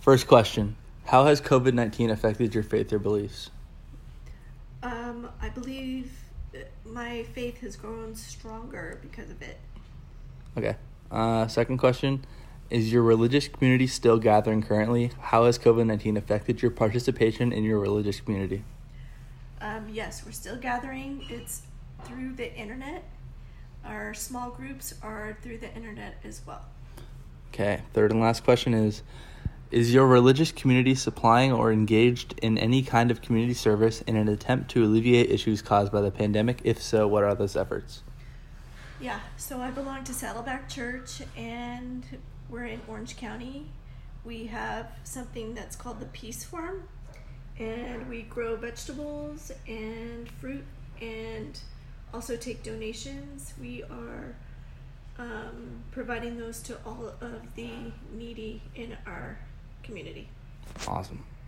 First question. How has COVID-19 affected your faith or beliefs? I believe my faith has grown stronger because of it. Okay. Second question. Is your religious community still gathering currently? How has COVID-19 affected your participation in your religious community? Yes, we're still gathering. It's through the internet. Our small groups are through the internet as well. Okay. Third and last question is your religious community supplying or engaged in any kind of community service in an attempt to alleviate issues caused by the pandemic? If so, what are those efforts? Yeah, so I belong to Saddleback Church, and we're in Orange County. We have something that's called the Peace Farm, and we grow vegetables and fruit and also take donations. We are providing those to all of the needy in our community. Awesome.